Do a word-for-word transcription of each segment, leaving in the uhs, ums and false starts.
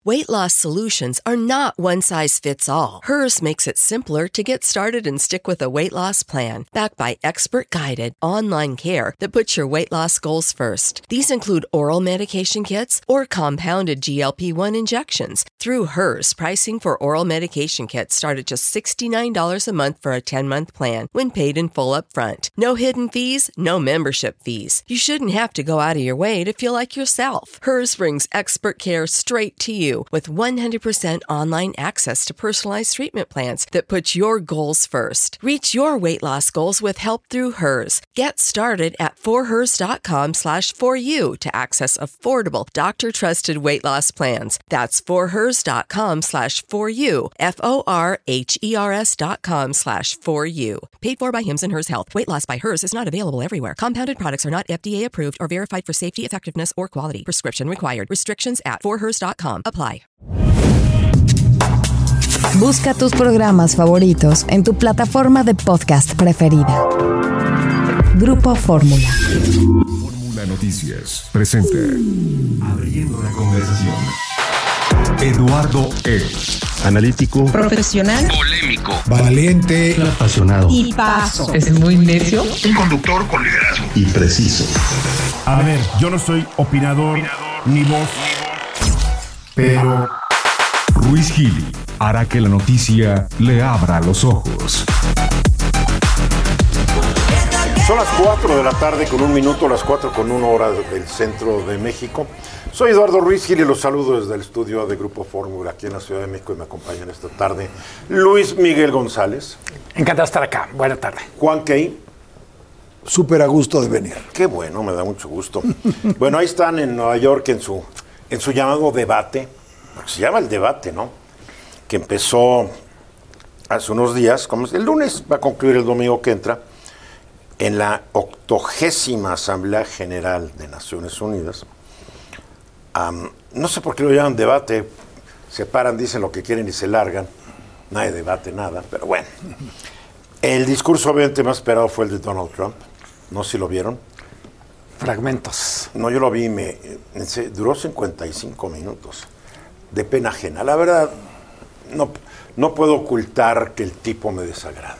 Weight loss solutions are not one size fits all. Hers makes it simpler to get started and stick with a weight loss plan, backed by expert-guided online care that puts your weight loss goals first. These include oral medication kits or compounded G L P one injections. Through Hers, pricing for oral medication kits start at just sixty-nine dollars a month for a ten-month plan when paid in full upfront. No hidden fees, no membership fees. You shouldn't have to go out of your way to feel like yourself. Hers brings expert care straight to you with one hundred percent online access to personalized treatment plans that put your goals first. Reach your weight loss goals with help through Hers. Get started at forhers.com slash for you to access affordable, doctor-trusted weight loss plans. That's forhers.com slash for you, F O R H E R S dot com slash for you. Paid for by Hims and Hers Health. Weight loss by Hers is not available everywhere. Compounded products are not F D A approved or verified for safety, effectiveness, or quality. Prescription required. Restrictions at for hers dot com apply. Busca tus programas favoritos en tu plataforma de podcast preferida. Grupo Fórmula. Fórmula Noticias presenta Abriendo la conversación. Eduardo E. Analítico, profesional, polémico, valiente, apasionado y paso. Es muy necio. Un conductor con liderazgo y preciso. A ver, yo no soy opinador, opinador ni voz, pero Ruiz Gili hará que la noticia le abra los ojos. Son las cuatro de la tarde con un minuto, las cuatro con una hora del centro de México. Soy Eduardo Ruiz Gil y los saludo desde el estudio de Grupo Fórmula aquí en la Ciudad de México y me acompañan esta tarde Luis Miguel González. Encantado de estar acá. Buena tarde. Juan Key. Súper a gusto de venir. Qué bueno, me da mucho gusto. Bueno, ahí están en Nueva York en su, en su llamado debate, porque se llama el debate, ¿no? Que empezó hace unos días, como el lunes, va a concluir el domingo que entra, en la octogésima Asamblea General de Naciones Unidas. Um, no sé por qué lo llaman debate, se paran, dicen lo que quieren y se largan, nadie debate nada, pero bueno. El discurso obviamente más esperado fue el de Donald Trump, no sé si lo vieron. Fragmentos. No, yo lo vi, me, me duró cincuenta y cinco minutos, de pena ajena. La verdad, no, no puedo ocultar que el tipo me desagrada.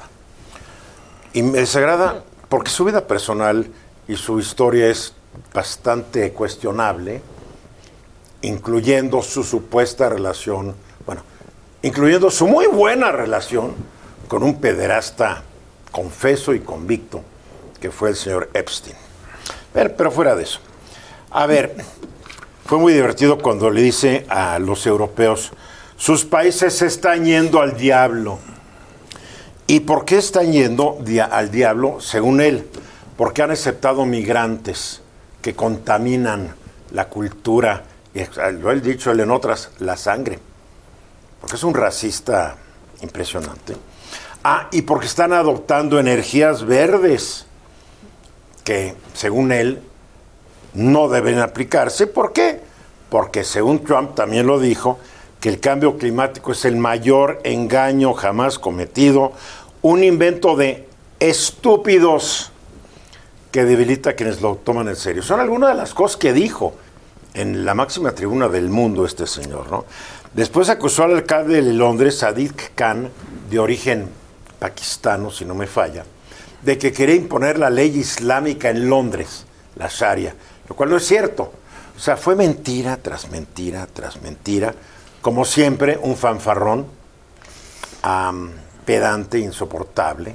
Y me desagrada porque su vida personal y su historia es bastante cuestionable, incluyendo su supuesta relación, bueno, incluyendo su muy buena relación con un pederasta confeso y convicto, que fue el señor Epstein. Pero, pero fuera de eso, a ver, fue muy divertido cuando le dice a los europeos, sus países se están yendo al diablo. ¿Y por qué están yendo dia- al diablo? Según él, porque han aceptado migrantes que contaminan la cultura, y lo ha dicho él en otras, la sangre, porque es un racista impresionante. Ah, y porque están adoptando energías verdes que, según él, no deben aplicarse. ¿Por qué? Porque, según Trump también lo dijo, que el cambio climático es el mayor engaño jamás cometido, un invento de estúpidos que debilita a quienes lo toman en serio. Son algunas de las cosas que dijo en la máxima tribuna del mundo este señor, ¿no? Después acusó al alcalde de Londres, Sadiq Khan, de origen pakistano, si no me falla, de que quería imponer la ley islámica en Londres, la Sharia, lo cual no es cierto. O sea, fue mentira tras mentira tras mentira, como siempre, un fanfarrón, um, pedante, insoportable,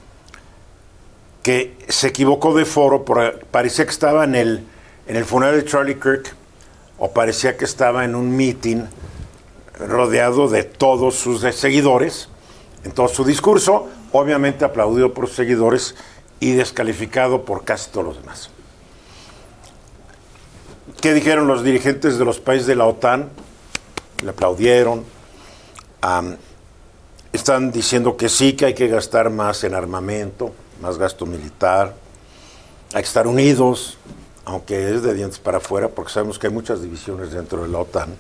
que se equivocó de foro, por, parecía que estaba en el, en el funeral de Charlie Kirk, o parecía que estaba en un meeting rodeado de todos sus seguidores, en todo su discurso, obviamente aplaudido por sus seguidores y descalificado por casi todos los demás. ¿Qué dijeron los dirigentes de los países de la OTAN? Le aplaudieron. Um, están diciendo que sí, que hay que gastar más en armamento, más gasto militar, hay que estar unidos, aunque es de dientes para afuera, porque sabemos que hay muchas divisiones dentro de la OTAN.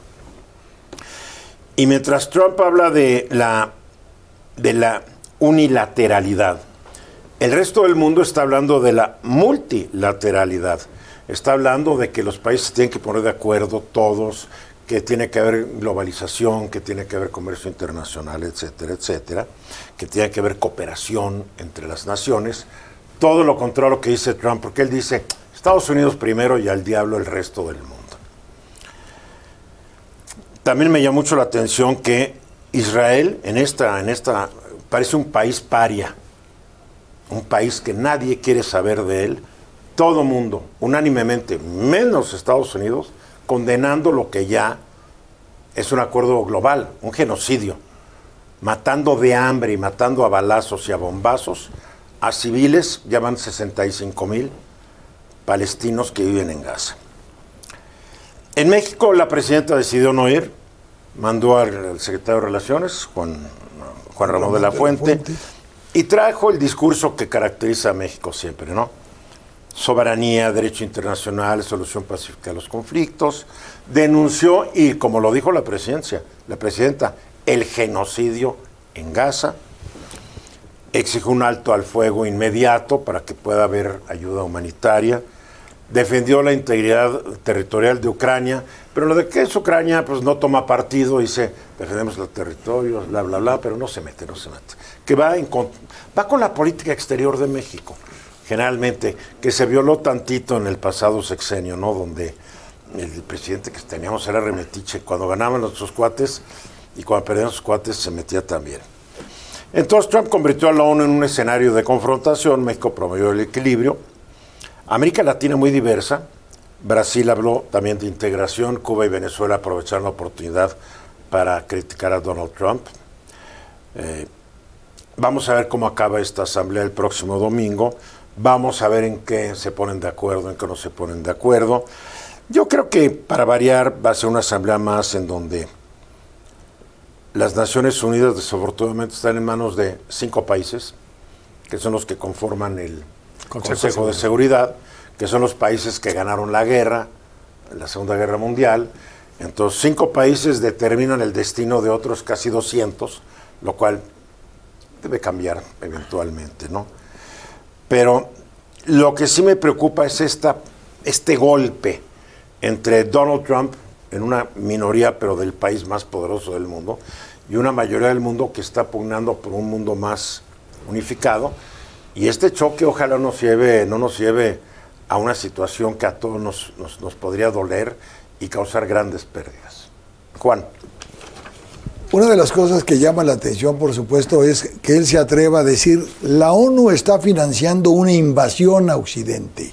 Y mientras Trump habla de la, de la unilateralidad, el resto del mundo está hablando de la multilateralidad. Está hablando de que los países tienen que poner de acuerdo todos, que tiene que haber globalización, que tiene que haber comercio internacional, etcétera, etcétera, que tiene que haber cooperación entre las naciones. Todo lo contrario a lo que dice Trump, porque él dice Estados Unidos primero y al diablo el resto del mundo. También me llamó mucho la atención que Israel en esta, en esta parece un país paria, un país que nadie quiere saber de él. Todo mundo, unánimemente, menos Estados Unidos, condenando lo que ya es un acuerdo global, un genocidio, matando de hambre y matando a balazos y a bombazos a civiles, ya van sesenta y cinco mil palestinos que viven en Gaza. En México la presidenta decidió no ir, mandó al secretario de Relaciones, Juan, Juan Ramón de la Fuente, y trajo el discurso que caracteriza a México siempre, ¿no? Soberanía, derecho internacional, solución pacífica de los conflictos. Denunció, y como lo dijo la presidencia, la presidenta, el genocidio en Gaza. Exigió un alto al fuego inmediato para que pueda haber ayuda humanitaria. Defendió la integridad territorial de Ucrania, pero lo de que es Ucrania, pues no toma partido, dice, defendemos los territorios, bla, bla, bla, pero no se mete, no se mete. Que va, en, va con la política exterior de México. Generalmente, que se violó tantito en el pasado sexenio, ¿no? Donde el presidente que teníamos era remetiche. Cuando ganaban nuestros cuates y cuando perdían sus cuates se metía también. Entonces Trump convirtió a la ONU en un escenario de confrontación. México promovió el equilibrio. América Latina muy diversa. Brasil habló también de integración. Cuba y Venezuela aprovecharon la oportunidad para criticar a Donald Trump. Eh, vamos a ver cómo acaba esta asamblea el próximo domingo. Vamos a ver en qué se ponen de acuerdo, en qué no se ponen de acuerdo. Yo creo que para variar va a ser una asamblea más en donde las Naciones Unidas desafortunadamente están en manos de cinco países, que son los que conforman el Consejo, Consejo de Seguridad, que son los países que ganaron la guerra, la Segunda Guerra Mundial. Entonces, cinco países determinan el destino de otros casi doscientos, lo cual debe cambiar eventualmente, ¿no? Pero lo que sí me preocupa es esta, este golpe entre Donald Trump, en una minoría pero del país más poderoso del mundo, y una mayoría del mundo que está pugnando por un mundo más unificado. Y este choque ojalá nos lleve, no nos lleve a una situación que a todos nos, nos, nos podría doler y causar grandes pérdidas. Juan. Una de las cosas que llama la atención, por supuesto, es que él se atreva a decir, la ONU está financiando una invasión a Occidente.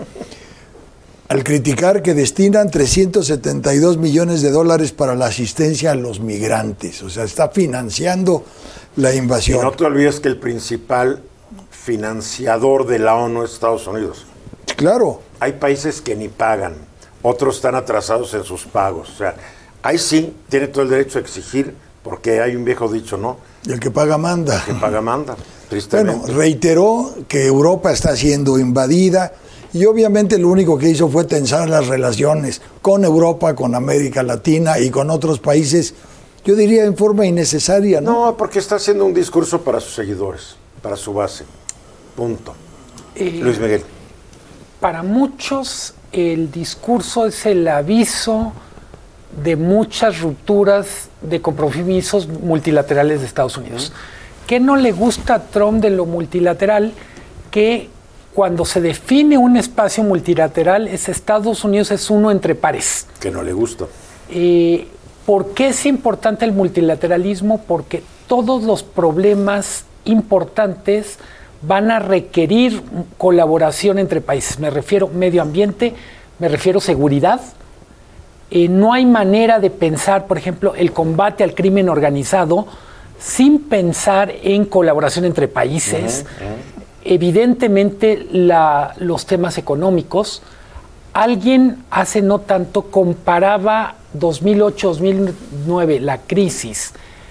Al criticar que destinan trescientos setenta y dos millones de dólares para la asistencia a los migrantes. O sea, está financiando la invasión. Y no te olvides que el principal financiador de la ONU es Estados Unidos. Claro. Hay países que ni pagan, otros están atrasados en sus pagos. O sea, ahí sí tiene todo el derecho a exigir, porque hay un viejo dicho, ¿no? Y el que paga manda. El que paga manda, tristemente. Bueno, reiteró que Europa está siendo invadida y obviamente lo único que hizo fue tensar las relaciones con Europa, con América Latina y con otros países, yo diría en forma innecesaria, ¿no? No, porque está haciendo un discurso para sus seguidores, para su base. Punto. Eh, Luis Miguel. Para muchos el discurso es el aviso de muchas rupturas de compromisos multilaterales de Estados Unidos. ¿Qué no le gusta a Trump de lo multilateral? Que cuando se define un espacio multilateral, es Estados Unidos es uno entre pares. Que no le gusta. Eh, ¿Por qué es importante el multilateralismo? Porque todos los problemas importantes van a requerir colaboración entre países. Me refiero medio ambiente, me refiero seguridad. Eh, no hay manera de pensar, por ejemplo, el combate al crimen organizado sin pensar en colaboración entre países. Uh-huh, uh-huh. Evidentemente, la, los temas económicos. Alguien hace no tanto comparaba dos mil ocho dos mil nueve, la crisis,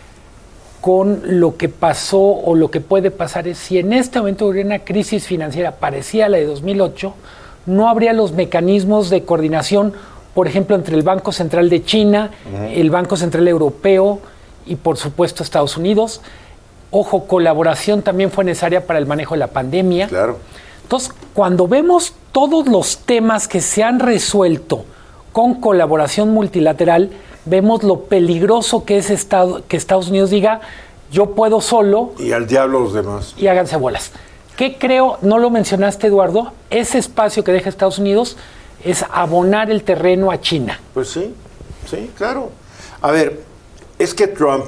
con lo que pasó o lo que puede pasar. Es si en este momento hubiera una crisis financiera parecida a la de dos mil ocho, no habría los mecanismos de coordinación, por ejemplo, entre el Banco Central de China, uh-huh. el Banco Central Europeo y, por supuesto, Estados Unidos. Ojo, colaboración también fue necesaria para el manejo de la pandemia. Claro. Entonces, cuando vemos todos los temas que se han resuelto con colaboración multilateral, vemos lo peligroso que es Estado, que Estados Unidos diga, yo puedo solo. Y al diablo los demás. Y háganse bolas. ¿Qué creo? No lo mencionaste, Eduardo. Ese espacio que deja Estados Unidos es abonar el terreno a China. Pues sí, sí, claro. A ver, es que Trump,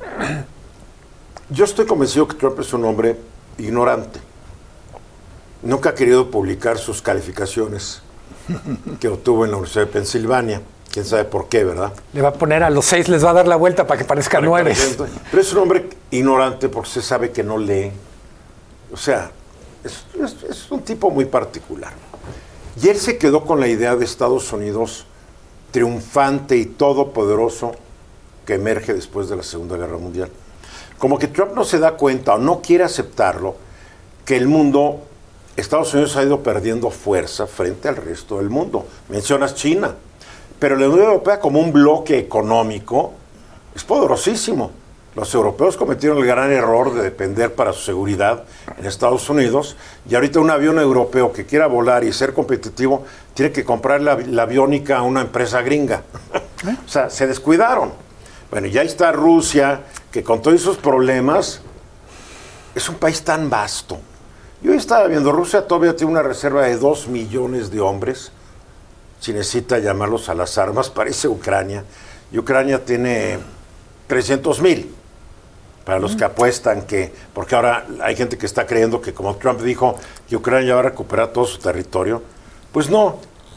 yo estoy convencido que Trump es un hombre ignorante. Nunca ha querido publicar sus calificaciones que obtuvo en la Universidad de Pensilvania. Quién sabe por qué, ¿verdad? Le va a poner a los seis, les va a dar la vuelta para que parezca Para nueve. que- Pero es un hombre ignorante porque se sabe que no lee. O sea, es, es- es un tipo muy particular. Y él se quedó con la idea de Estados Unidos triunfante y todopoderoso que emerge después de la Segunda Guerra Mundial. Como que Trump no se da cuenta o no quiere aceptarlo, que el mundo, Estados Unidos ha ido perdiendo fuerza frente al resto del mundo. Mencionas China, pero la Unión Europea como un bloque económico es poderosísimo. Los europeos cometieron el gran error de depender para su seguridad en Estados Unidos, y ahorita un avión europeo que quiera volar y ser competitivo tiene que comprar la, la aviónica a una empresa gringa. O sea, se descuidaron. Bueno, ya está Rusia, que con todos esos problemas es un país tan vasto. Yo estaba viendo, Rusia todavía tiene una reserva de dos millones de hombres, si necesita llamarlos a las armas, parece Ucrania, y Ucrania tiene trescientos mil. Para los que apuestan que, porque ahora hay gente que está creyendo que como Trump dijo que Ucrania va a recuperar todo su territorio, pues no.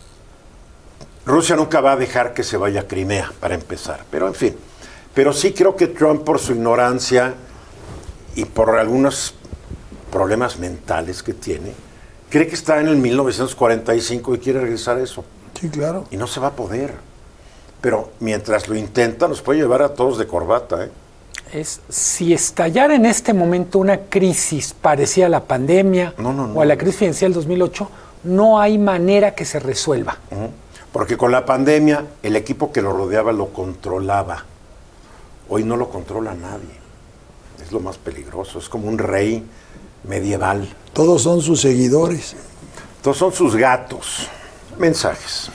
Rusia nunca va a dejar que se vaya a Crimea, para empezar, pero en fin. Pero sí creo que Trump, por su ignorancia y por algunos problemas mentales que tiene, cree que está en el mil novecientos cuarenta y cinco y quiere regresar a eso. Sí, claro. Y no se va a poder. Pero mientras lo intenta, nos puede llevar a todos de corbata, ¿eh? Es si estallara en este momento una crisis parecida a la pandemia No, no, no. o a la crisis financiera del dos mil ocho, no hay manera que se resuelva. Ujú. Porque con la pandemia, el equipo que lo rodeaba lo controlaba. Hoy no lo controla nadie. Es lo más peligroso. Es como un rey medieval. Todos son sus seguidores. Todos son sus gatos. Mensajes.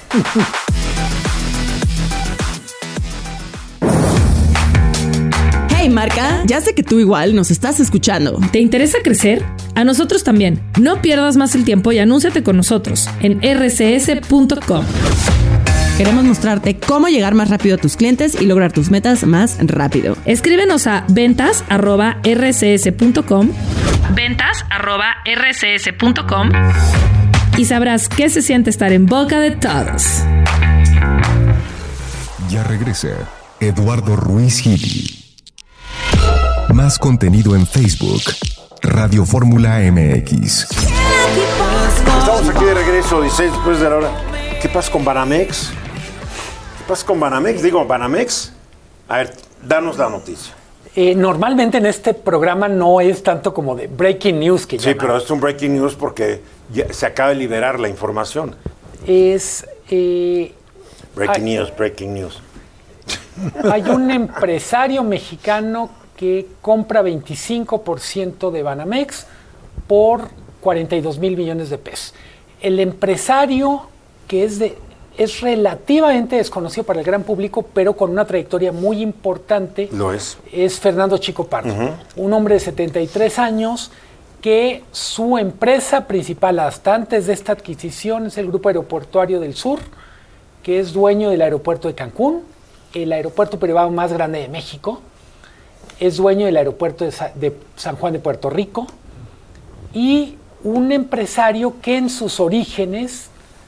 Hey marca, ya sé que tú igual nos estás escuchando. ¿Te interesa crecer? A nosotros también. No pierdas más el tiempo y anúnciate con nosotros en r c s punto com. Queremos mostrarte cómo llegar más rápido a tus clientes y lograr tus metas más rápido. Escríbenos a ventas arroba r c s punto com, ventas arroba r c s punto com, y sabrás qué se siente estar en boca de todos. Ya regresa Eduardo Ruiz Gili. Más contenido en Facebook, Radio Fórmula M X. Estamos aquí de regreso, dieciséis después de la hora. ¿Qué pasa con Banamex? ¿Qué pasa con Banamex? Digo, Banamex. A ver, danos la noticia. Eh, normalmente en este programa no es tanto como de breaking news que Sí, llaman. pero es un breaking news porque ya se acaba de liberar la información. Es eh, Breaking Ay. news, breaking news. hay un empresario mexicano que compra veinticinco por ciento de Banamex por cuarenta y dos mil millones de pesos. El empresario, que es de es relativamente desconocido para el gran público, pero con una trayectoria muy importante, Lo es. es Fernando Chico Pardo, uh-huh. un hombre de setenta y tres años que su empresa principal hasta antes de esta adquisición es el Grupo Aeroportuario del Sur, que es dueño del aeropuerto de Cancún, el aeropuerto privado más grande de México, es dueño del aeropuerto de, Sa- de San Juan de Puerto Rico, y un empresario que en sus orígenes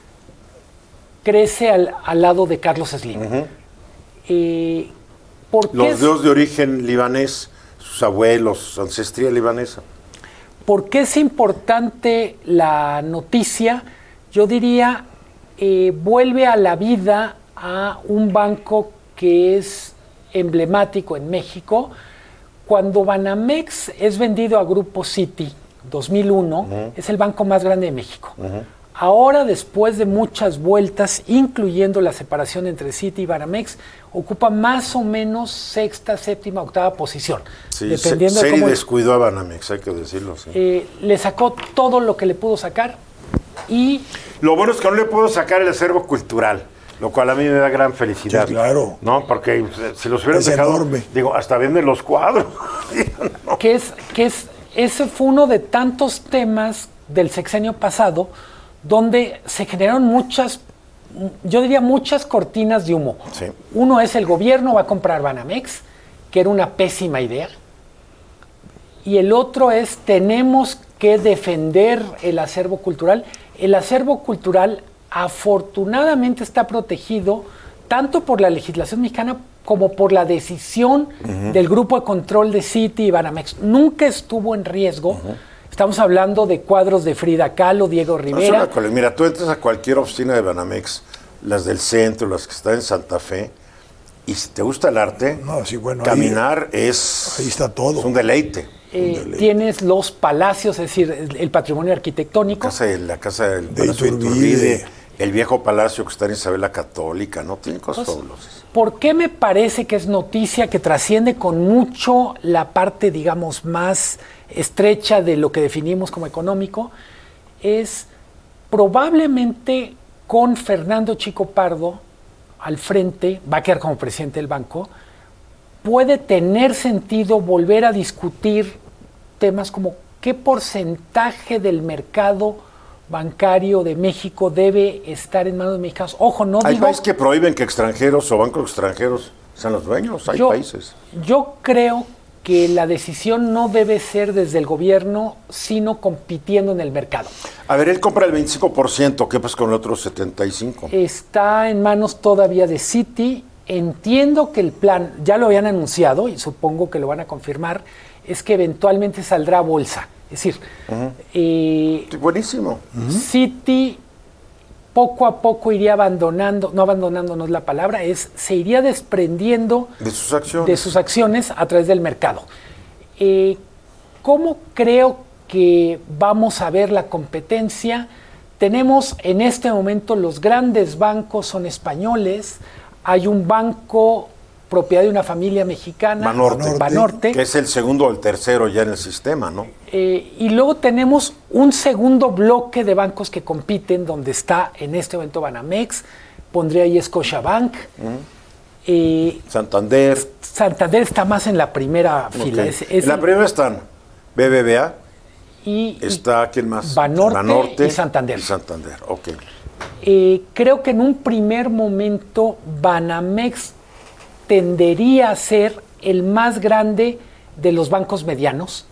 crece al, al lado de Carlos Slim. Uh-huh. eh, ¿por qué Los es- dos de origen libanés, sus abuelos, ancestría libanesa. ¿Por qué es importante la noticia? Yo diría, eh, vuelve a la vida a un banco que es emblemático en México. Cuando Banamex es vendido a Grupo Citi, dos mil uno, uh-huh. es el banco más grande de México. Uh-huh. Ahora, después de muchas vueltas, incluyendo la separación entre Citi y Banamex, ocupa más o menos sexta, séptima, octava posición. Sí, dependiendo se, de Seri cómo descuidó a Banamex, hay que decirlo. Sí. eh, le sacó todo lo que le pudo sacar y Lo bueno es que no le puedo sacar el acervo cultural. Lo cual a mí me da gran felicidad. Sí, claro. No, porque si los hubieran Es dejado, enorme. digo, hasta venden los cuadros. No. Que es, que es, ese fue uno de tantos temas del sexenio pasado donde se generaron muchas, yo diría muchas cortinas de humo. Sí. Uno es el gobierno va a comprar Banamex, que era una pésima idea. Y el otro es tenemos que defender el acervo cultural. El acervo cultural afortunadamente está protegido tanto por la legislación mexicana como por la decisión uh-huh. del grupo de control de Citi y Banamex. Nunca estuvo en riesgo. Uh-huh. Estamos hablando de cuadros de Frida Kahlo, Diego Rivera. No, mira, tú entras a cualquier oficina de Banamex, las del centro, las que están en Santa Fe, y si te gusta el arte, no, sí, bueno, caminar ahí, es, ahí está todo. Es un deleite. Eh, tienes los palacios, es decir, el, el patrimonio arquitectónico. Casa de, la casa del de Palacio Iturbide. de Iturbide, el viejo palacio que está en Isabel la Católica, ¿no? Tiene cosas fabulosas. ¿Por qué me parece que es noticia que trasciende con mucho la parte, digamos, más estrecha de lo que definimos como económico? Es probablemente con Fernando Chico Pardo al frente, va a quedar como presidente del banco, puede tener sentido volver a discutir temas como qué porcentaje del mercado bancario de México debe estar en manos de mexicanos. Ojo, no hay digo... Hay países que prohíben que extranjeros o bancos extranjeros sean los dueños, hay yo, países. Yo creo que la decisión no debe ser desde el gobierno, sino compitiendo en el mercado. A ver, él compra el veinticinco por ciento, ¿qué pasa con el otro setenta y cinco por ciento? Está en manos todavía de Citi. Entiendo que el plan, ya lo habían anunciado y supongo que lo van a confirmar, es que eventualmente saldrá a bolsa. Es decir, uh-huh. eh, buenísimo. Uh-huh. Citi poco a poco iría abandonando, no abandonando no es la palabra, es se iría desprendiendo de sus acciones, de sus acciones a través del mercado. Eh, ¿Cómo creo que vamos a ver la competencia? Tenemos en este momento los grandes bancos son españoles, hay un banco propiedad de una familia mexicana, Banorte, Banorte, que es el segundo o el tercero ya en el sistema, ¿no? Eh, y luego tenemos un segundo bloque de bancos que compiten, donde está en este momento Banamex, pondría ahí Scotiabank. Uh-huh. eh, Santander. Santander está más en la primera okay. fila. Es, es en la el, primera están B B V A, y, está, ¿quién más? Banorte, Banorte y Santander. Y Santander, ok. Eh, creo que en un primer momento Banamex tendería a ser el más grande de los bancos medianos,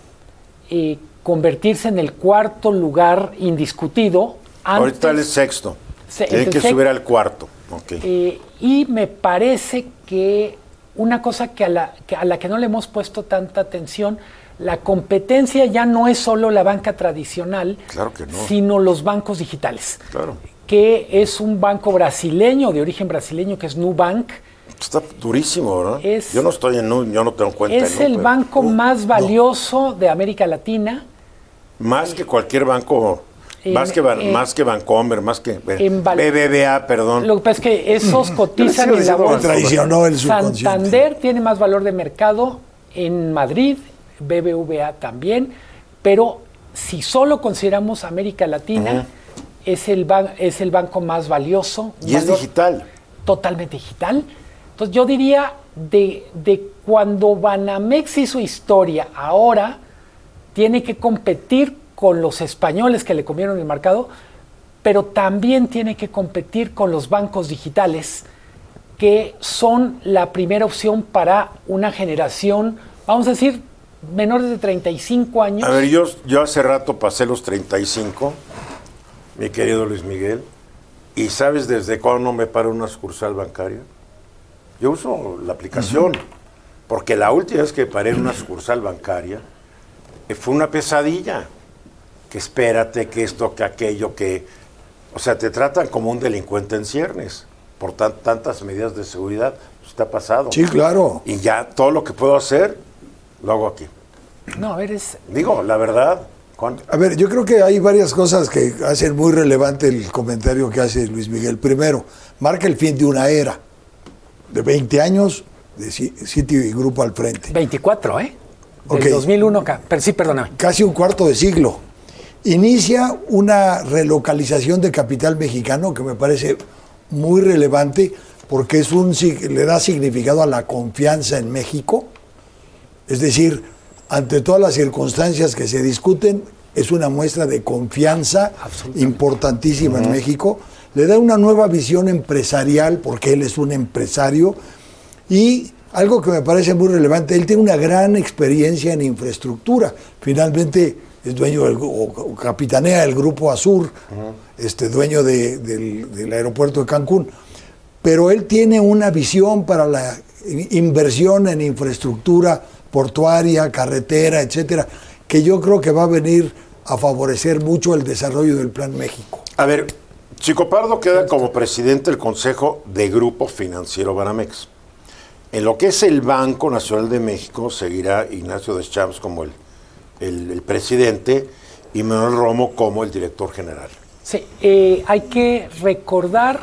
eh, convertirse en el cuarto lugar indiscutido. Antes, ahorita el sexto, se, tienen que sexto, subir al cuarto. Okay. Eh, y me parece que una cosa que a, la, que a la que no le hemos puesto tanta atención, la competencia ya no es solo la banca tradicional, claro que no. sino los bancos digitales, claro. que es un banco brasileño, de origen brasileño, que es Nubank. Está durísimo, ¿verdad? Es, yo no estoy en Nu, yo no tengo cuenta Es en Nu, el pero, banco uh, más valioso no. de América Latina. Más que cualquier banco, en, más, que ban, en, más que Bancomer, más que B B V A, perdón. Lo que pasa es que esos cotizan en la bolsa. Traicionó el Santander tiene más valor de mercado en Madrid, B B V A también, pero si solo consideramos América Latina, uh-huh. es, el ban, es el banco más valioso. Y es digital. Totalmente digital. Entonces yo diría, de, de cuando Banamex hizo historia, ahora tiene que competir con los españoles que le comieron el mercado, pero también tiene que competir con los bancos digitales, que son la primera opción para una generación, vamos a decir, menores de treinta y cinco años. A ver, yo, yo hace rato pasé los treinta y cinco, mi querido Luis Miguel, y ¿sabes desde cuándo no me paro una sucursal bancaria? Yo uso la aplicación, uh-huh. porque la última vez que paré en una sucursal bancaria eh, fue una pesadilla. Que espérate, que esto, que aquello, que... O sea, te tratan como un delincuente en ciernes por tan, tantas medidas de seguridad. Eso te ha pasado. Sí, claro. Y ya todo lo que puedo hacer, lo hago aquí. No, eres... Digo, la verdad... ¿Cuándo? A ver, yo creo que hay varias cosas que hacen muy relevante el comentario que hace Luis Miguel. Primero, marca el fin de una era de veinte años de Citi y Grupo al frente. veinticuatro, ¿eh? Del okay. dos mil uno, pero sí, perdóname. Casi un cuarto de siglo. Inicia una relocalización de capital mexicano que me parece muy relevante porque es un, le da significado a la confianza en México. Es decir, ante todas las circunstancias que se discuten, es una muestra de confianza importantísima uh-huh. en México. Le da una nueva visión empresarial, porque él es un empresario, y algo que me parece muy relevante, él tiene una gran experiencia en infraestructura. Finalmente es dueño del, o capitanea el Grupo Azur, uh-huh. este, dueño de, del, del aeropuerto de Cancún. Pero él tiene una visión para la inversión en infraestructura portuaria, carretera, etcétera, que yo creo que va a venir a favorecer mucho el desarrollo del Plan México. A ver, Chico Pardo queda como presidente del Consejo de Grupo Financiero Banamex. En lo que es el Banco Nacional de México seguirá Ignacio Deschamps como el, el, el presidente y Manuel Romo como el director general. Sí, eh, hay que recordar,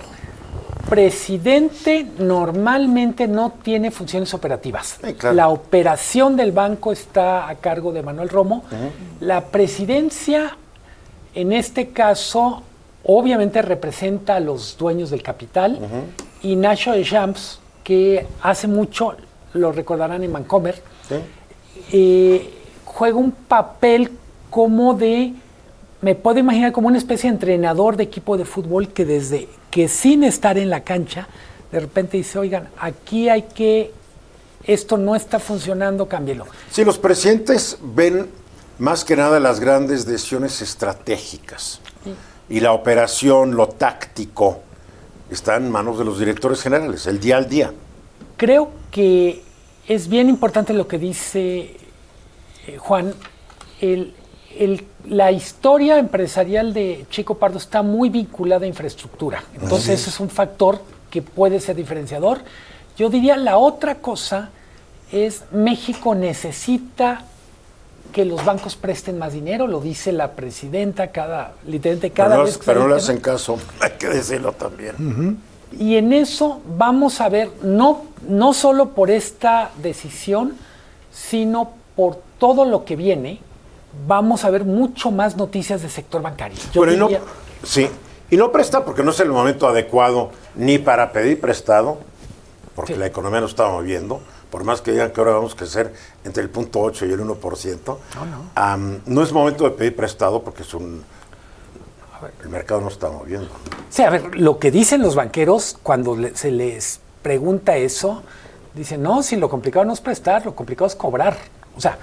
presidente normalmente no tiene funciones operativas. Sí, claro. La operación del banco está a cargo de Manuel Romo. Uh-huh. La presidencia, en este caso, obviamente representa a los dueños del capital. Uh-huh. Y Ignacio Deschamps, que hace mucho, lo recordarán en Vancomer, ¿sí? eh, juega un papel como de, me puedo imaginar como una especie de entrenador de equipo de fútbol que desde que sin estar en la cancha, de repente dice, oigan, aquí hay que, esto no está funcionando, cámbielo. Sí, los presidentes ven más que nada las grandes decisiones estratégicas. Sí. Y la operación, lo táctico, está en manos de los directores generales, el día al día. Creo que es bien importante lo que dice eh, Juan. El, el, la historia empresarial de Chico Pardo está muy vinculada a infraestructura. Entonces, ese es un factor que puede ser diferenciador. Yo diría la otra cosa es México necesita que los bancos presten más dinero, lo dice la presidenta cada, literalmente cada pero vez no, que... Pero no le hacen caso, hay que decirlo también. Uh-huh. Y en eso vamos a ver, no, no solo por esta decisión, sino por todo lo que viene, vamos a ver mucho más noticias del sector bancario. Yo bueno, diría... y no, sí, y no presta porque no es el momento adecuado ni para pedir prestado, porque sí. La economía no está moviendo. Por más que digan que ahora vamos a crecer entre el punto ocho y el uno por ciento, no, no. Um, no es momento de pedir prestado porque es un, a ver, el mercado no está moviendo. Sí, a ver, lo que dicen los banqueros cuando le, se les pregunta eso, dicen, no, si lo complicado no es prestar, lo complicado es cobrar. O sea,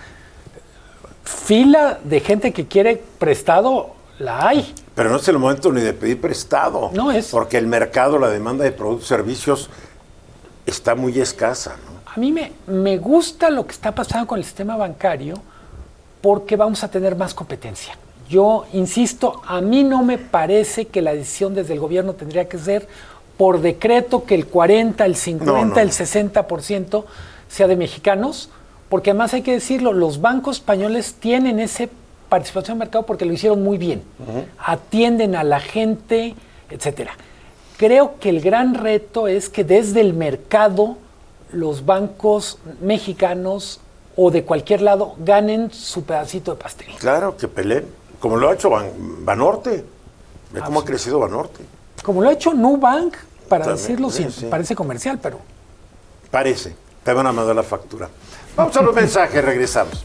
fila de gente que quiere prestado la hay. Pero no es el momento ni de pedir prestado. No es. Porque el mercado, la demanda de productos y servicios está muy escasa, ¿no? A mí me, me gusta lo que está pasando con el sistema bancario porque vamos a tener más competencia. Yo insisto, a mí no me parece que la decisión desde el gobierno tendría que ser por decreto que el cuarenta, el cincuenta, no, no. el sesenta por ciento sea de mexicanos, porque además hay que decirlo, los bancos españoles tienen esa participación en el mercado porque lo hicieron muy bien. Uh-huh. Atienden a la gente, etcétera. Creo que el gran reto es que desde el mercado los bancos mexicanos o de cualquier lado ganen su pedacito de pastel. Claro, que peleen, como lo ha hecho Ban, Banorte. Ve cómo ha crecido Banorte. Como lo ha hecho Nubank, para también, decirlo, sí, sí, sí. Parece comercial, pero... Parece, te van a mandar la factura. Vamos a los mensajes, regresamos.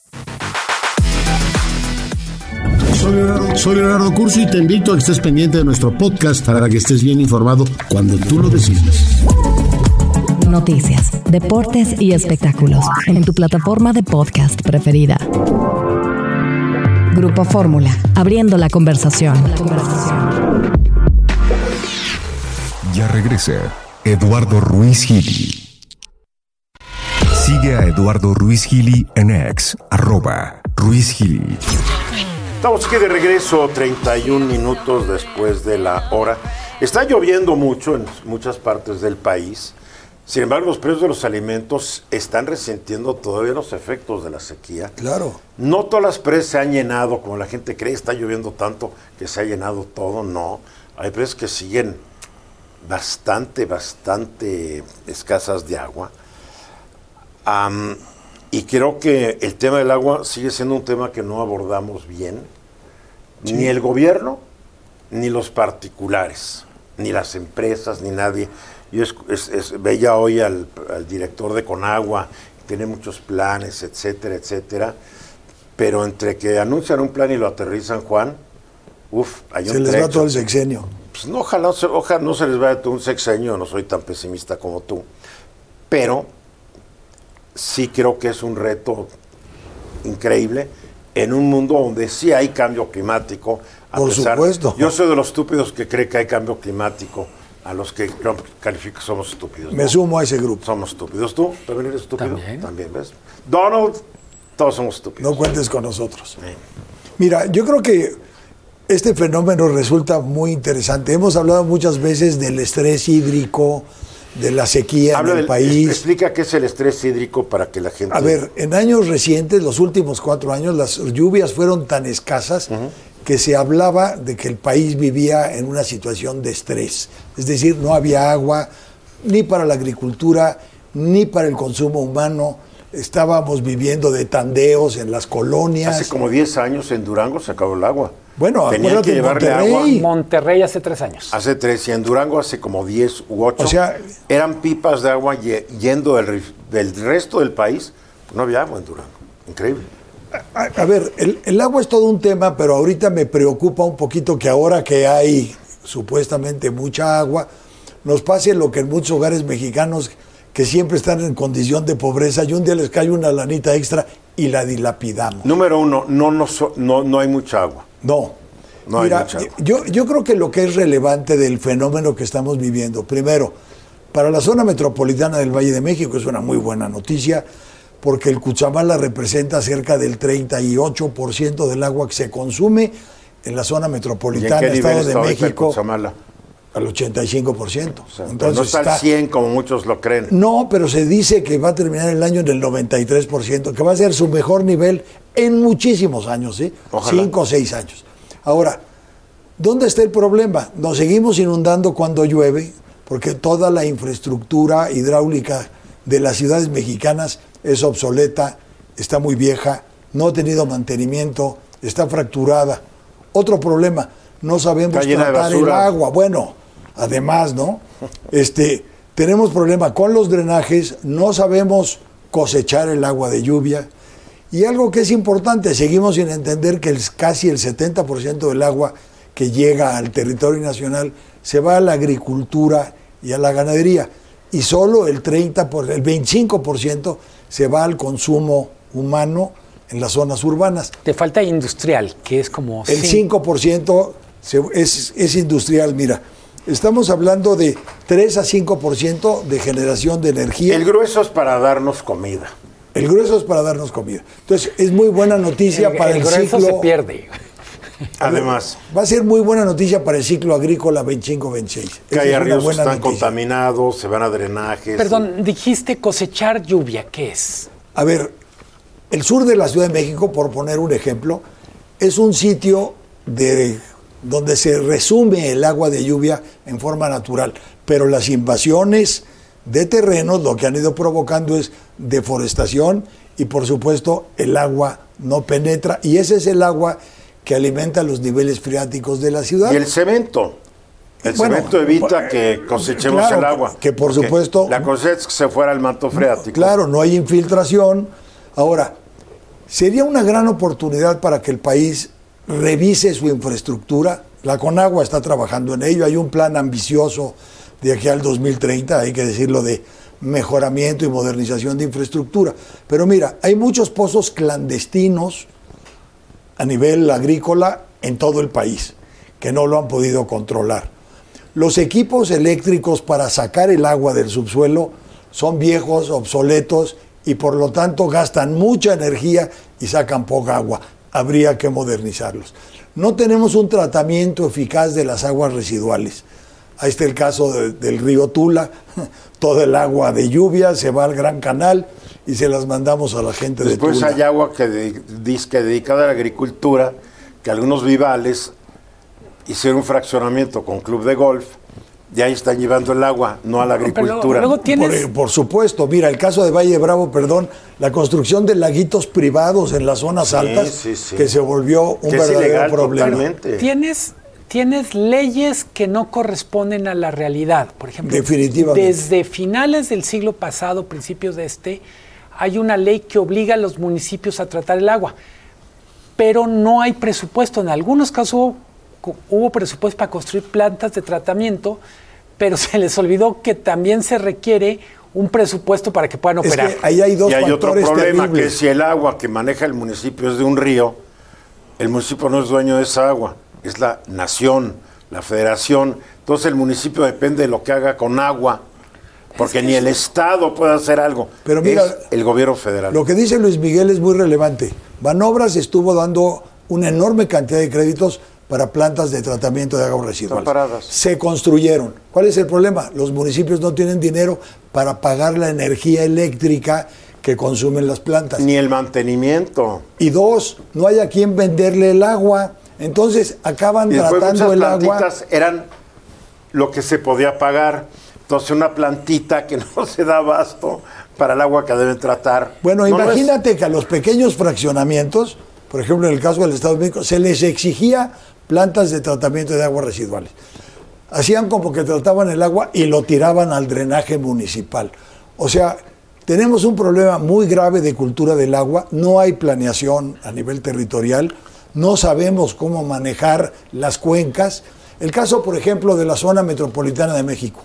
Soy Leonardo, soy Leonardo Curcio y te invito a que estés pendiente de nuestro podcast para que estés bien informado cuando tú lo decidas. Noticias, deportes y espectáculos en tu plataforma de podcast preferida. Grupo Fórmula, abriendo la conversación. La conversación. Ya regresa Eduardo Ruiz Gili. Sigue a Eduardo Ruiz Gili en X, arroba Ruiz Gili. Estamos aquí de regreso, treinta y un minutos después de la hora. Está lloviendo mucho en muchas partes del país. Sin embargo, los precios de los alimentos están resintiendo todavía los efectos de la sequía. Claro. No todas las presas se han llenado, como la gente cree, está lloviendo tanto que se ha llenado todo, no. Hay presas que siguen bastante, bastante escasas de agua. Um, y creo que el tema del agua sigue siendo un tema que no abordamos bien, sí. Ni el gobierno, ni los particulares. ni las empresas, ni nadie. Yo es, es, es, veía hoy al, al director de Conagua, tiene muchos planes, etcétera, etcétera, pero entre que anuncian un plan y lo aterrizan, Juan, uff, hay un Se les trecho. va todo el sexenio. Pues no, ojalá, ojalá no se les vaya todo un sexenio, no soy tan pesimista como tú, pero sí creo que es un reto increíble en un mundo donde sí hay cambio climático. A Por pesar, supuesto. Yo soy de los estúpidos que cree que hay cambio climático, a los que califico somos estúpidos. Me ¿no? sumo a ese grupo. Somos estúpidos. ¿Tú también eres estúpido? También. También, ¿ves? Donald, todos somos estúpidos. No cuentes con nosotros. Sí. Mira, yo creo que este fenómeno resulta muy interesante. Hemos hablado muchas veces del estrés hídrico, de la sequía Habla en el del- país. Explica qué es el estrés hídrico para que la gente... A ver, en años recientes, los últimos cuatro años, las lluvias fueron tan escasas uh-huh. que se hablaba de que el país vivía en una situación de estrés. Es decir, no había agua ni para la agricultura, ni para el consumo humano. Estábamos viviendo de tandeos en las colonias. Hace como diez años en Durango se acabó el agua. Bueno, tenían que llevarle Monterrey. agua. Monterrey hace tres años. Hace tres, y en Durango hace como diez u ocho. O sea, eran pipas de agua ye- yendo del, del resto del país. No había agua en Durango. Increíble. A, a ver, el, el agua es todo un tema, pero ahorita me preocupa un poquito que ahora que hay supuestamente mucha agua, nos pase lo que en muchos hogares mexicanos que siempre están en condición de pobreza y un día les cae una lanita extra y la dilapidamos. Número uno, no, no, so- no, no hay mucha agua. No. No hay Mira, mucha agua. yo, yo creo que lo que es relevante del fenómeno que estamos viviendo, primero, para la zona metropolitana del Valle de México es una muy buena noticia, porque el Cutzamala representa cerca del treinta y ocho por ciento del agua que se consume en la zona ¿Y en metropolitana, qué nivel Estado de está ahorita el México, Cutzamala? al ochenta y cinco por ciento. O sea, pero Entonces no está, está- al cien como muchos lo creen. No, pero se dice que va a terminar el año en el noventa y tres por ciento, que va a ser su mejor nivel en muchísimos años, ¿sí? Ojalá. Cinco o seis años. Ahora, ¿dónde está el problema? Nos seguimos inundando cuando llueve, porque toda la infraestructura hidráulica de las ciudades mexicanas es obsoleta, está muy vieja, no ha tenido mantenimiento, está fracturada. Otro problema, no sabemos Está llena de tratar el basura. agua. Bueno, además, ¿no? Este, tenemos problema con los drenajes, no sabemos cosechar el agua de lluvia. Y algo que es importante, seguimos sin entender que el, casi el setenta por ciento del agua que llega al territorio nacional se va a la agricultura y a la ganadería. Y solo el treinta por, el veinticinco por ciento se va al consumo humano en las zonas urbanas. Te falta industrial, que es como... El cinco por ciento se- es, es industrial. Mira, estamos hablando de tres a cinco por ciento de generación de energía. El grueso es para darnos comida. El grueso es para darnos comida. Entonces, es muy buena noticia el, para el el, grueso ciclo. se pierde. Además, Va a ser muy buena noticia para el ciclo agrícola veinticinco veintiséis. que Esa hay es una ríos que buena están noticia. contaminados, se van a drenajes. Perdón, dijiste cosechar lluvia, ¿qué es? A ver, el sur de la Ciudad de México, por poner un ejemplo, es un sitio de, donde se resume el agua de lluvia en forma natural, pero las invasiones de terrenos lo que han ido provocando es deforestación y por supuesto el agua no penetra y ese es el agua que alimenta los niveles freáticos de la ciudad. Y el cemento. El Bueno, cemento evita eh, que cosechemos claro, el agua. que por Porque supuesto- La cosecha es que se fuera al manto freático. Claro, no hay infiltración. Ahora, sería una gran oportunidad para que el país revise su infraestructura. La Conagua está trabajando en ello. Hay un plan ambicioso de aquí al dos mil treinta, hay que decirlo, de mejoramiento y modernización de infraestructura. Pero mira, hay muchos pozos clandestinos a nivel agrícola en todo el país que no lo han podido controlar. Los equipos eléctricos para sacar el agua del subsuelo son viejos, obsoletos y por lo tanto gastan mucha energía y sacan poca agua. Habría que modernizarlos. No tenemos un tratamiento eficaz de las aguas residuales. Ahí está el caso de- del río Tula. Todo el agua de lluvia se va al Gran Canal y se las mandamos a la gente Después de Tula. hay agua que de- disque dedicada a la agricultura, que algunos vivales hicieron un fraccionamiento con club de golf, y ahí están llevando el agua, no a la Pero agricultura. luego tienes... Por, por supuesto, mira, el caso de Valle Bravo, perdón, la construcción de laguitos privados en las zonas altas, sí, sí. que se volvió un Que es verdadero ilegal problema. totalmente. Tienes tienes leyes que no corresponden a la realidad. Por ejemplo, definitivamente, desde finales del siglo pasado, principios de este, hay una ley que obliga a los municipios a tratar el agua, pero no hay presupuesto. En algunos casos hubo, hubo presupuesto para construir plantas de tratamiento, pero se les olvidó que también se requiere un presupuesto para que puedan operar. Es que ahí hay dos y hay otro factores problema, terribles. que si el agua que maneja el municipio es de un río, el municipio no es dueño de esa agua, es la nación, la federación. Entonces el municipio depende de lo que haga con agua, porque es que ni el Estado puede hacer algo. Pero mira, es el gobierno federal. Lo que dice Luis Miguel es muy relevante. Banobras estuvo dando una enorme cantidad de créditos para plantas de tratamiento de aguas residuales. Se construyeron. ¿Cuál es el problema? Los municipios no tienen dinero para pagar la energía eléctrica que consumen las plantas. Ni el mantenimiento. Y dos, no hay a quien venderle el agua. Entonces acaban y tratando el agua. Las plantitas eran lo que se podía pagar. Entonces una plantita que no se da abasto para el agua que deben tratar. Bueno, no imagínate es... que a los pequeños fraccionamientos, por ejemplo en el caso del Estado de México, se les exigía plantas de tratamiento de aguas residuales. Hacían como que trataban el agua y lo tiraban al drenaje municipal. O sea, tenemos un problema muy grave de cultura del agua, no hay planeación a nivel territorial, no sabemos cómo manejar las cuencas. El caso, por ejemplo, de la zona metropolitana de México.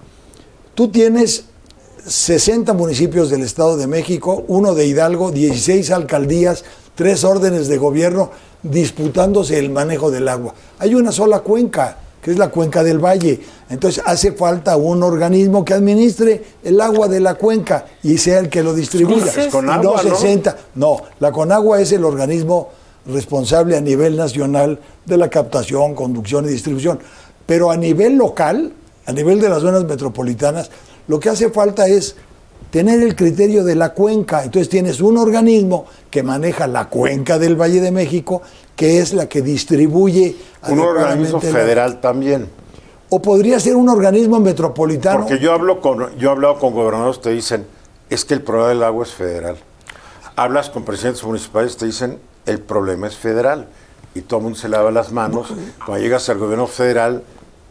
Tú tienes sesenta municipios del Estado de México, uno de Hidalgo, dieciséis alcaldías, tres órdenes de gobierno disputándose el manejo del agua. Hay una sola cuenca, que es la cuenca del Valle. Entonces hace falta un organismo que administre el agua de la cuenca y sea el que lo distribuya. Es Conagua, no sesenta. No, la Conagua es el organismo responsable a nivel nacional de la captación, conducción y distribución. Pero a nivel local, a nivel de las zonas metropolitanas, lo que hace falta es tener el criterio de la cuenca. Entonces tienes un organismo que maneja la cuenca del Valle de México, que es la que distribuye... Un organismo federal la... también. O podría ser un organismo metropolitano. Porque yo hablo con, yo he hablado con gobernadores, te dicen, es que el problema del agua es federal. Hablas con presidentes municipales, te dicen, el problema es federal. Y todo el mundo se lava las manos. Cuando llegas al gobierno federal,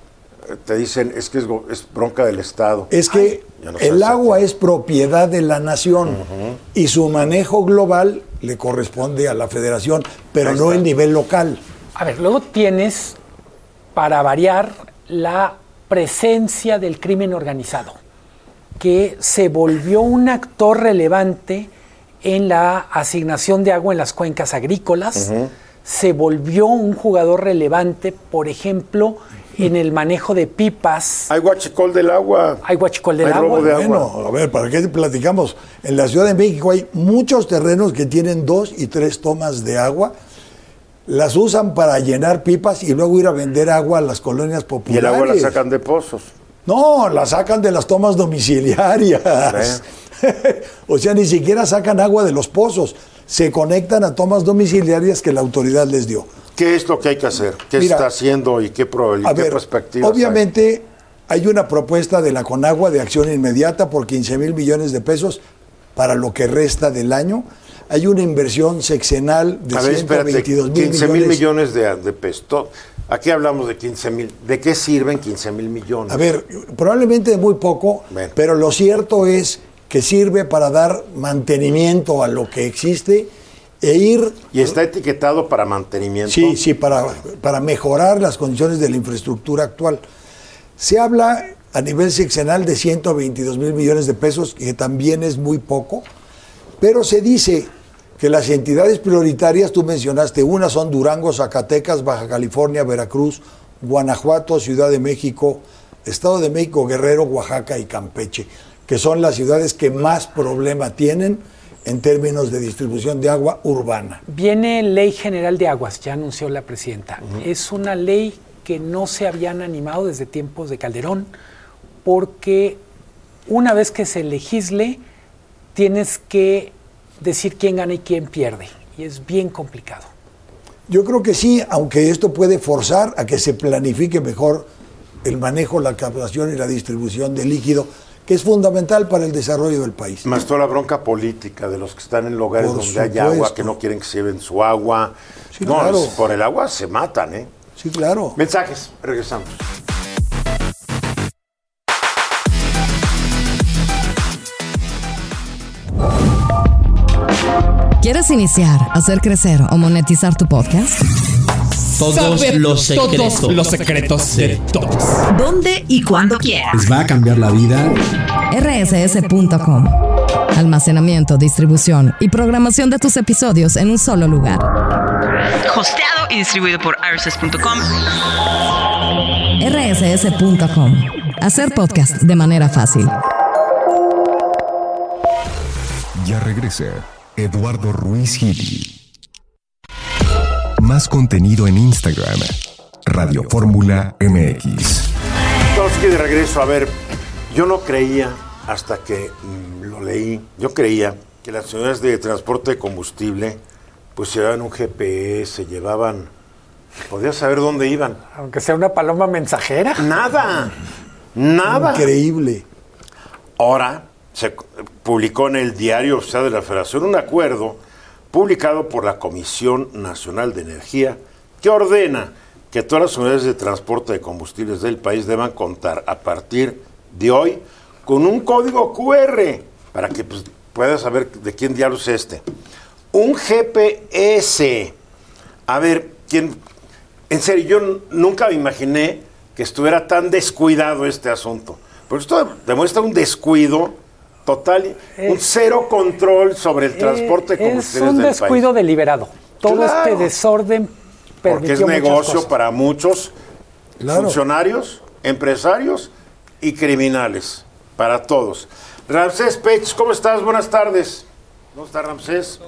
te dicen, es que es, es bronca del Estado. Es que Ay, no el agua es propiedad de la nación, uh-huh, y su manejo global le corresponde a la federación, pero no el nivel local. A ver, luego tienes, para variar, la presencia del crimen organizado, que se volvió un actor relevante en la asignación de agua en las cuencas agrícolas, uh-huh, se volvió un jugador relevante, por ejemplo, en el manejo de pipas. Hay huachicol del agua. Hay huachicol del hay agua. Robo de bueno, agua. A ver, ¿para qué platicamos? En la Ciudad de México hay muchos terrenos que tienen dos y tres tomas de agua. Las usan para llenar pipas y luego ir a vender agua a las colonias populares. Y el agua la sacan de pozos. No, la sacan de las tomas domiciliarias. O sea, ni siquiera sacan agua de los pozos. Se conectan a tomas domiciliarias que la autoridad les dio. ¿Qué es lo que hay que hacer? ¿Qué Mira, está haciendo y qué probabilidad, qué perspectivas obviamente hay? hay una propuesta de la Conagua de acción inmediata por quince mil millones de pesos para lo que resta del año. Hay una inversión sexenal de ciento veintidós mil quince mil millones de, de pesos. Aquí hablamos de quince mil. ¿De qué sirven quince mil millones? A ver, probablemente de muy poco, bueno, pero lo cierto es que sirve para dar mantenimiento a lo que existe e ir... ¿Y está etiquetado para mantenimiento? Sí, sí, para, para mejorar las condiciones de la infraestructura actual. Se habla a nivel sexenal de ciento veintidós mil millones de pesos, que también es muy poco, pero se dice que las entidades prioritarias, tú mencionaste, unas son Durango, Zacatecas, Baja California, Veracruz, Guanajuato, Ciudad de México, Estado de México, Guerrero, Oaxaca y Campeche, que son las ciudades que más problema tienen en términos de distribución de agua urbana. Viene Ley General de Aguas, ya anunció la presidenta. Uh-huh. Es una ley que no se habían animado desde tiempos de Calderón, porque una vez que se legisle, tienes que decir quién gana y quién pierde, y es bien complicado. Yo creo que sí, aunque esto puede forzar a que se planifique mejor el manejo, la captación y la distribución de líquido, que es fundamental para el desarrollo del país. Más toda la bronca política de los que están en lugares por donde supuesto. Hay agua, que no quieren que se lleven su agua. Sí, no, claro. Por el agua se matan, ¿eh? Sí, claro. Mensajes, regresamos. ¿Quieres iniciar, hacer crecer o monetizar tu podcast? Todos Saber los secretos. Todos los secretos de todos. ¿Dónde y cuándo quieras? ¿Les va a cambiar la vida? R S S punto com. Almacenamiento, distribución y programación de tus episodios en un solo lugar. Hosteado y distribuido por R S S punto com. R S S punto com. Hacer podcast de manera fácil. Ya regresa Eduardo Ruiz Gili. Más contenido en Instagram. Radio Fórmula M X. Estamos aquí de regreso. A ver, yo no creía hasta que mm, lo leí. Yo creía que las unidades de transporte de combustible pues llevaban un G P S, llevaban... Podías saber dónde iban. Aunque sea una paloma mensajera. Nada. Nada. Increíble. Ahora se publicó en el Diario Oficial de la Federación un acuerdo publicado por la Comisión Nacional de Energía que ordena que todas las unidades de transporte de combustibles del país deban contar a partir de hoy con un código Q R para que pues, puedas saber de quién diablos es este. Un G P S. A ver, ¿quién? En serio, yo nunca me imaginé que estuviera tan descuidado este asunto. Porque esto demuestra un descuido total, eh, un cero control sobre el transporte de combustibles del país. Es un descuido deliberado. Todo Claro. este desorden permitió Porque es muchas negocio cosas. para muchos Claro. funcionarios, empresarios y criminales. Para todos. Ramsés Pech, ¿cómo estás? Buenas tardes. ¿Dónde está Ramsés?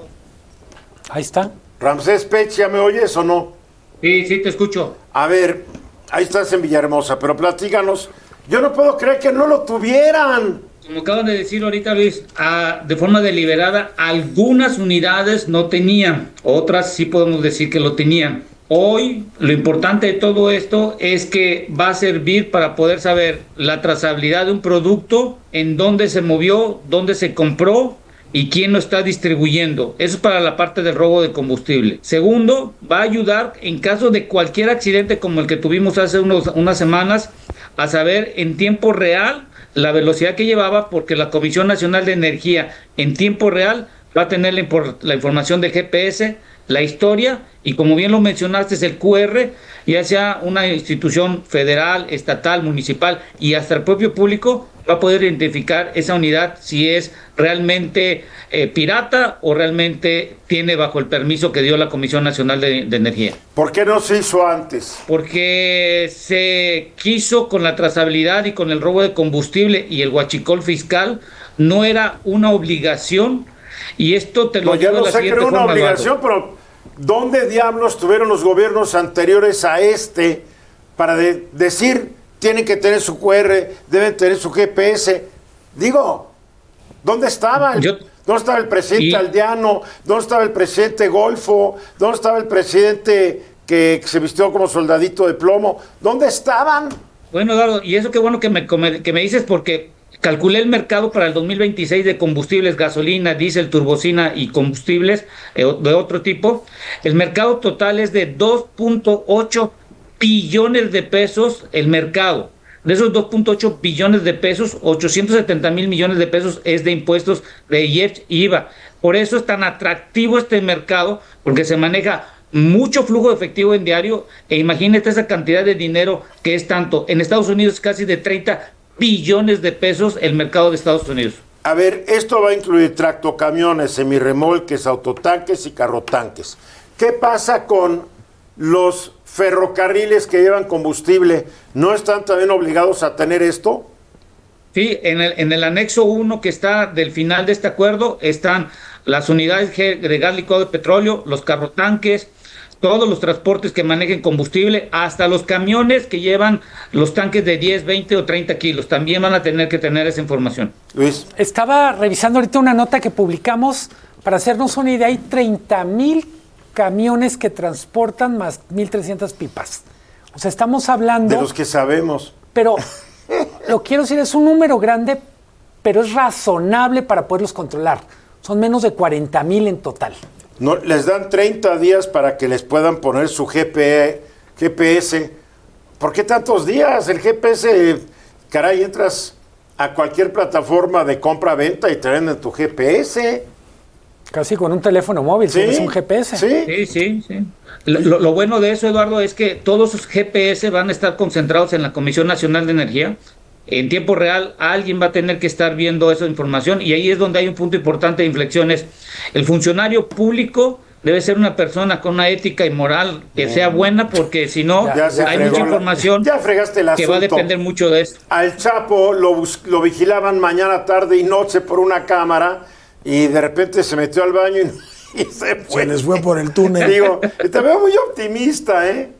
Ahí está. Ramsés Pech, ¿ya me oyes o no? Sí, sí, te escucho. A ver, ahí estás en Villahermosa, pero platícanos. Yo no puedo creer que no lo tuvieran. Como acaban de decir ahorita, Luis, ah, de forma deliberada, algunas unidades no tenían, otras sí podemos decir que lo tenían. Hoy, lo importante de todo esto es que va a servir para poder saber la trazabilidad de un producto, en dónde se movió, dónde se compró y quién lo está distribuyendo. Eso es para la parte del robo de combustible. Segundo, va a ayudar en caso de cualquier accidente como el que tuvimos hace unos, unas semanas, a saber en tiempo real la velocidad que llevaba, porque la Comisión Nacional de Energía en tiempo real va a tener la, impor- la información de G P S, la historia, y como bien lo mencionaste, es el Q R, ya sea una institución federal, estatal, municipal y hasta el propio público, va a poder identificar esa unidad si es realmente eh, pirata o realmente tiene bajo el permiso que dio la Comisión Nacional de, de Energía. ¿Por qué no se hizo antes? Porque se quiso con la trazabilidad y con el robo de combustible y el huachicol fiscal, no era una obligación, y esto te lo No, ya digo de no la sé que siguiente era una forma, obligación, Eduardo. pero ¿dónde diablos tuvieron los gobiernos anteriores a este para de- decir tienen que tener su Q R, deben tener su G P S? Digo, ¿dónde estaban? Yo- ¿Dónde estaba el presidente Y- Aldeano? ¿Dónde estaba el presidente Golfo? ¿Dónde estaba el presidente que, que se vistió como soldadito de plomo? ¿Dónde estaban? Bueno, Eduardo, y eso qué bueno que me, come- que me dices, porque calculé el mercado para el dos mil veintiséis de combustibles, gasolina, diésel, turbocina y combustibles eh, de otro tipo. El mercado total es de dos punto ocho billones de pesos el mercado. De esos dos punto ocho billones de pesos, ochocientos setenta mil millones de pesos es de impuestos de I E P S y I V A. Por eso es tan atractivo este mercado, porque se maneja mucho flujo de efectivo en diario, e imagínate esa cantidad de dinero que es tanto. En Estados Unidos casi de treinta billones de pesos el mercado de Estados Unidos. A ver, esto va a incluir tractocamiones, semirremolques, autotanques y carrotanques. ¿Qué pasa con los ferrocarriles que llevan combustible? ¿No están también obligados a tener esto? Sí, en el, en el anexo uno que está del final de este acuerdo están las unidades G- de gas licuado de petróleo, los carrotanques, todos los transportes que manejen combustible, hasta los camiones que llevan los tanques de diez, veinte o treinta kilos, también van a tener que tener esa información. Luis. Estaba revisando ahorita una nota que publicamos para hacernos una idea. Hay treinta mil camiones que transportan más mil trescientas pipas. O sea, estamos hablando... De los que sabemos. Pero lo quiero decir, es un número grande, pero es razonable para poderlos controlar. Son menos de cuarenta mil en total. No, les dan treinta días para que les puedan poner su G P G P S. ¿Por qué tantos días? El G P S, caray, entras a cualquier plataforma de compra-venta y te venden tu G P S. Casi con un teléfono móvil, ¿Sí? tienes un G P S. Sí, sí, sí. sí. Lo, lo bueno de eso, Eduardo, es que todos sus G P S van a estar concentrados en la Comisión Nacional de Energía. En tiempo real, alguien va a tener que estar viendo esa información y ahí es donde hay un punto importante de inflexión. Es el funcionario público debe ser una persona con una ética y moral que sea buena, porque si no, Ya se hay fregó mucha la- información ya fregaste el que va a asunto. depender mucho de esto. Al Chapo lo, bus- lo vigilaban mañana, tarde y noche por una cámara y de repente se metió al baño y, y se fue. Se les fue por el túnel. Digo, te veo muy optimista, ¿eh?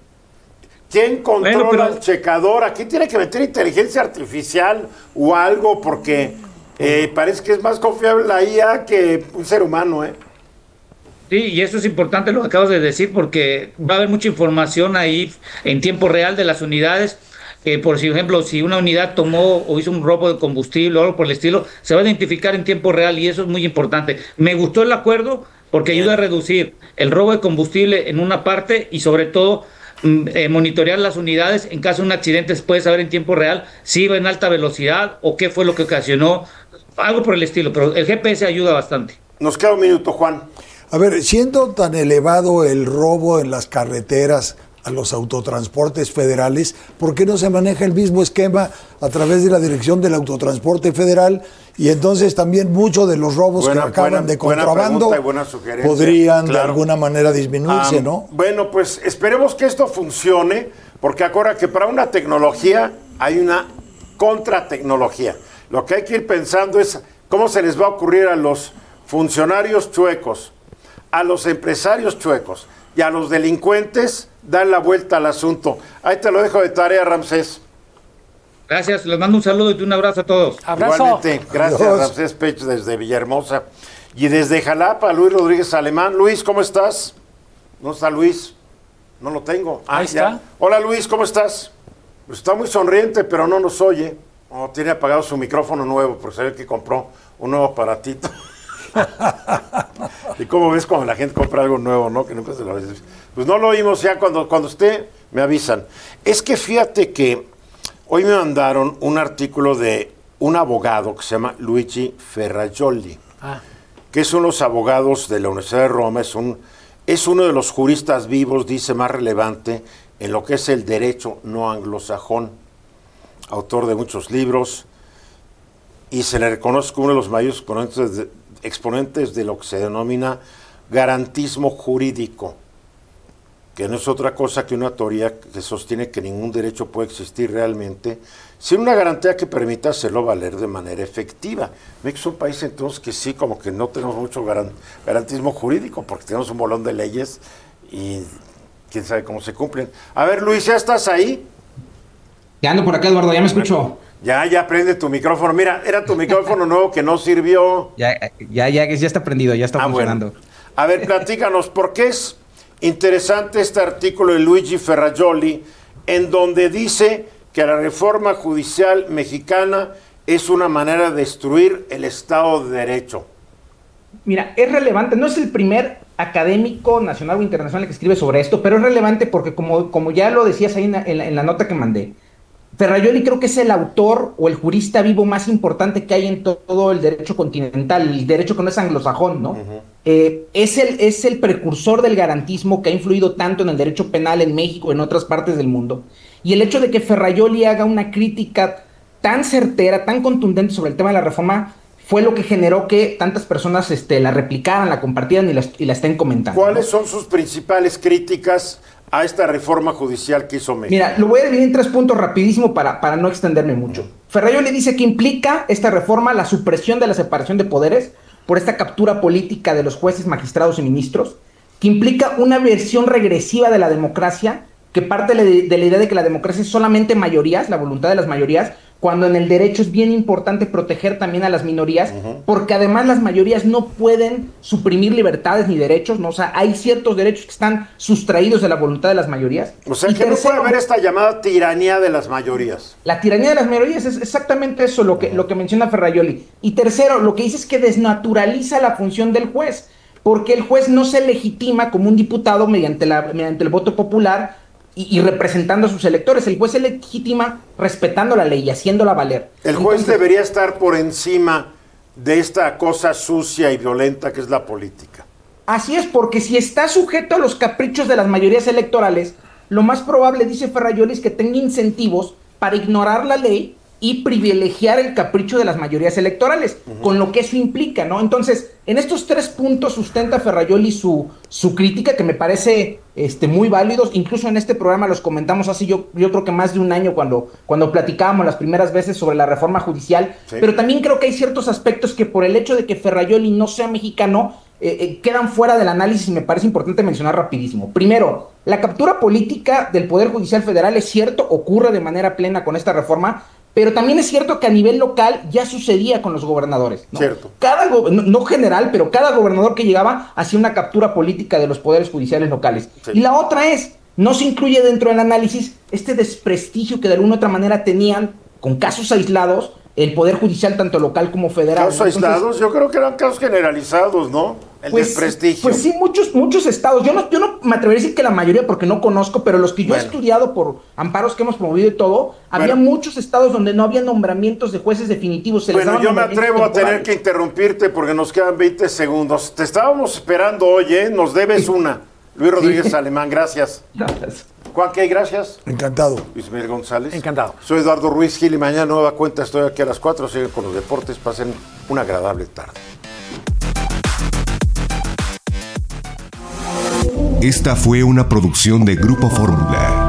¿Quién controla Bueno, pero- el checador? Aquí tiene que meter inteligencia artificial o algo porque eh, parece que es más confiable la I A que un ser humano, ¿eh? Sí, y eso es importante lo que acabas de decir, porque va a haber mucha información ahí en tiempo real de las unidades. Eh, por ejemplo, si una unidad tomó o hizo un robo de combustible o algo por el estilo, se va a identificar en tiempo real y eso es muy importante. Me gustó el acuerdo porque ayuda a reducir el robo de combustible en una parte y sobre todo mm, eh, monitorear las unidades. En caso de un accidente se puede saber en tiempo real si iba en alta velocidad o qué fue lo que ocasionó, algo por el estilo, pero el G P S ayuda bastante. Nos queda un minuto, Juan. A ver, siendo tan elevado el robo en las carreteras a los autotransportes federales, ¿por qué no se maneja el mismo esquema a través de la Dirección del Autotransporte Federal? Y entonces también muchos de los robos Buena- que acaban buena- de buena contrabando pregunta y buena sugerencia, podrían de claro. alguna manera disminuirse, Ah, ¿no? Bueno, pues esperemos que esto funcione, porque acuerda que para una tecnología hay una contratecnología. Lo que hay que ir pensando es cómo se les va a ocurrir a los funcionarios chuecos, a los empresarios chuecos y a los delincuentes dar la vuelta al asunto. Ahí te lo dejo de tarea, Ramsés. Gracias, les mando un saludo y un abrazo a todos. Igualmente, gracias, Adiós. Ramsés Pech desde Villahermosa. Y desde Jalapa, Luis Rodríguez Alemán. Luis, ¿cómo estás? ¿No está Luis? No lo tengo. Ah, Ahí ya. está. Hola, Luis, ¿cómo estás? Pues está muy sonriente, pero no nos oye. Oh, tiene apagado su micrófono nuevo, porque se ve que compró un nuevo aparatito. ¿Y cómo ves cuando la gente compra algo nuevo, no? Que nunca se lo ves. Pues no lo oímos ya, cuando, cuando esté, me avisan. Es que fíjate que hoy me mandaron un artículo de un abogado que se llama Luigi Ferrajoli, Ah. que es uno de los abogados de la Universidad de Roma, es, un, es uno de los juristas vivos, dice, más relevante en lo que es el derecho no anglosajón, autor de muchos libros, y se le reconoce como uno de los mayores exponentes de, exponentes de lo que se denomina garantismo jurídico, que no es otra cosa que una teoría que sostiene que ningún derecho puede existir realmente sin una garantía que permita hacerlo valer de manera efectiva. México es un país entonces que sí, como que no tenemos mucho garan- garantismo jurídico, porque tenemos un bolón de leyes y quién sabe cómo se cumplen. A ver, Luis, ¿ya estás ahí? Ya ando por acá, Eduardo, ya me escucho. Ya, ya prende tu micrófono. Mira, era tu micrófono nuevo que no sirvió. Ya, ya, ya, ya está prendido, ya está Ah, funcionando. bueno. A ver, platícanos, ¿por qué es interesante este artículo de Luigi Ferrajoli en donde dice que la reforma judicial mexicana es una manera de destruir el Estado de Derecho? Mira, es relevante, no es el primer académico nacional o internacional que escribe sobre esto, pero es relevante porque como, como ya lo decías ahí en la, en la, en la nota que mandé, Ferrajoli creo que es el autor o el jurista vivo más importante que hay en to- todo el derecho continental, el derecho que no es anglosajón, ¿no? Uh-huh. Eh, es, el, es el precursor del garantismo que ha influido tanto en el derecho penal en México y en otras partes del mundo. Y el hecho de que Ferrajoli haga una crítica tan certera, tan contundente sobre el tema de la reforma, fue lo que generó que tantas personas este, la replicaran, la compartieran y la, y la estén comentando. ¿Cuáles ¿no? son sus principales críticas a esta reforma judicial que hizo México? Mira, lo voy a dividir en tres puntos rapidísimo para, para no extenderme mucho. Ferrajoli dice que implica esta reforma la supresión de la separación de poderes por esta captura política de los jueces, magistrados y ministros, que implica una versión regresiva de la democracia, que parte de, de la idea de que la democracia es solamente mayorías, la voluntad de las mayorías, cuando en el derecho es bien importante proteger también a las minorías, uh-huh. porque además las mayorías no pueden suprimir libertades ni derechos, ¿no? O sea, hay ciertos derechos que están sustraídos de la voluntad de las mayorías. O sea, y que tercero, no puede haber esta llamada tiranía de las mayorías. La tiranía de las mayorías es exactamente eso lo que, uh-huh. lo que menciona Ferrajoli. Y tercero, lo que dice es que desnaturaliza la función del juez, porque el juez no se legitima como un diputado mediante, la, mediante el voto popular, y, y representando a sus electores. El juez se legitima respetando la ley y haciéndola valer. El juez Entonces, debería estar por encima de esta cosa sucia y violenta que es la política. Así es, porque si está sujeto a los caprichos de las mayorías electorales, lo más probable, dice Ferrajoli, es que tenga incentivos para ignorar la ley y privilegiar el capricho de las mayorías electorales, uh-huh. con lo que eso implica, ¿no? Entonces, en estos tres puntos sustenta Ferrajoli su, su crítica, que me parece este, muy válidos. Incluso en este programa los comentamos hace yo, yo creo que más de un año cuando, cuando platicábamos las primeras veces sobre la reforma judicial, sí. Pero también creo que hay ciertos aspectos que por el hecho de que Ferrajoli no sea mexicano, eh, eh, quedan fuera del análisis y me parece importante mencionar rapidísimo. Primero, la captura política del Poder Judicial Federal es cierto, ocurre de manera plena con esta reforma, pero también es cierto que a nivel local ya sucedía con los gobernadores, ¿no? Cierto. Cada go- no, no general, pero cada gobernador que llegaba hacía una captura política de los poderes judiciales locales. Sí. Y la otra es, no se incluye dentro del análisis este desprestigio que de alguna u otra manera tenían con casos aislados el Poder Judicial tanto local como federal. ¿Casos aislados? Entonces, yo creo que eran casos generalizados, ¿no? El pues, desprestigio. Pues sí, muchos, muchos estados. Yo no, yo no me atrevería a decir que la mayoría, porque no conozco, pero los que yo bueno. he estudiado por amparos que hemos promovido y todo, había bueno. muchos estados donde no había nombramientos de jueces definitivos. Se bueno, les yo me atrevo a tener que interrumpirte porque nos quedan veinte segundos. Te estábamos esperando hoy, ¿eh? Nos debes sí. una. Luis Rodríguez sí. Alemán, gracias. Gracias. Juan, ¿qué? Gracias. Encantado. Luis Miguel González. Encantado. Soy Eduardo Ruiz Gil y mañana nueva cuenta. Estoy aquí a las cuatro. Siguen con los deportes. Pasen una agradable tarde. Esta fue una producción de Grupo Fórmula.